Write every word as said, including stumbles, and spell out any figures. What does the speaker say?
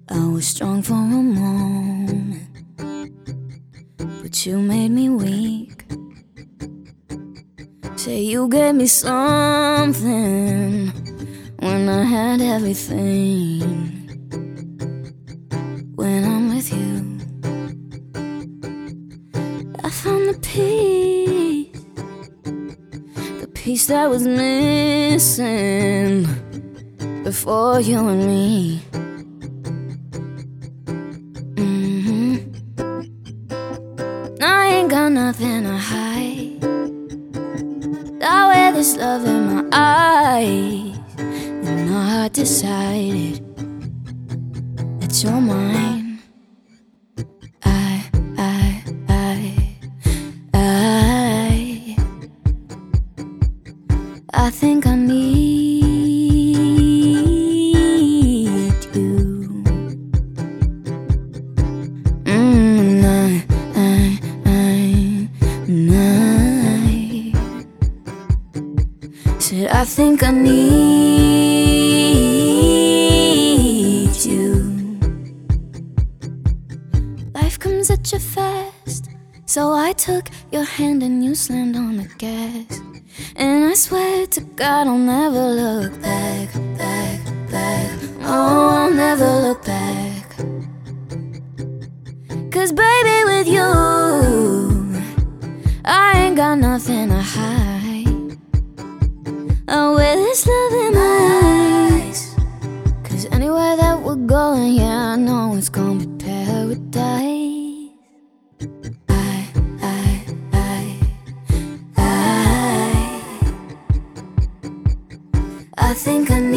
I was strong for a moment, but you made me weak. Say you gave me something when I had everything. When I'm with you, I found the peace, the peace that was missing before you and me. Mm-hmm. I ain't got nothing to hide. I wear this love in my eyes, and my heart decided that you're mine. I, I, I, I, I think I need you. Mm, I, I, I, I said I think I need you. Life comes at you fast, so I took your hand and you slammed on the gas. And I swear to God I'll never look back, back, back. Oh, I'll never look back. 'Cause baby, with you I ain't got nothing to hide. I wear this love in my eyes, 'cause anywhere that we're going, yeah, I know it's gonna be paradise. I, I, I, I, I think I